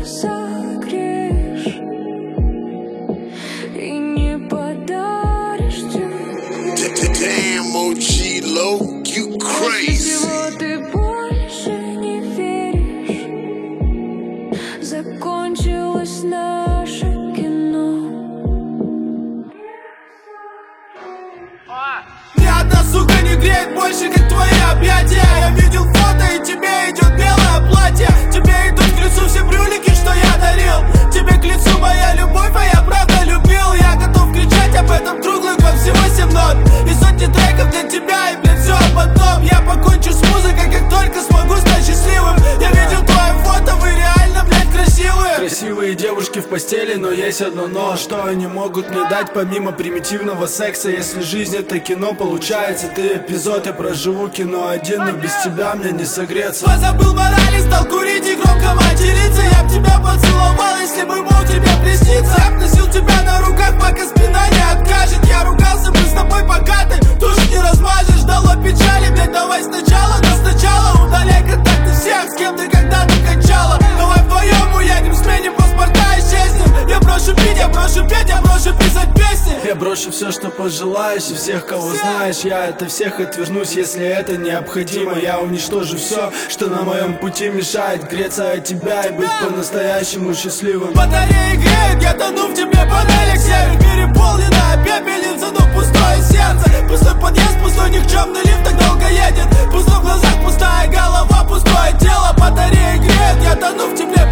согреешь и не подаришь тепло. Damn, OG Low, you crazy. Чего ты больше не веришь? Закончилось наше кино. Ни одна сука не греет больше, как твои объятия. Я видел фото, и тебе идет белое платье. Тебе идут к лицу все брюлики, что я дарил. Тебе к лицу моя любовь, а я правда любил. Я готов кричать об этом круглый год, всего 7 нот. И сотни треков для тебя, и блин, все об одном. Я покончу с музыкой, как только смогу стать счастливым. Я видел твое фото, вы реально, блядь, красивые. Красивые девушки в постели, но есть одно но. Что они могут мне дать, помимо примитивного секса? Если жизнь это кино, получается ты эпизод. Я проживу кино один, но без тебя мне не согреться. Позабыл морали, стал курить и громко материться. Я б тебя поцеловал, если бы мог тебе присниться. Я б носил тебя на руках, пока спина не откажет. Я ругался бы с тобой, пока ты душу не размажешь. Дало печали, блядь, давай сначала. Но сначала удаляй контакты всех, с кем ты когда-то кончала. Давай вдвоем уедем, сменим паспорта, исчезнем. Я брошу пить, я брошу петь, я брошу писать песни. Я брошу все, что пожелаешь, и всех, кого знаешь. Я от всех отвернусь, если это необходимо. Я уничтожу все, что на моем пути мешает греться от тебя и быть по-настоящему счастливым. Батареи греют, я тону в тепле панелек. Север переполнена пепельница, но пустое сердце. Пустой подъезд, пустой никчемный лифт так долго едет. Пустой в глазах, пустая голова, пустое тело. Батареи греют, я тону в тепле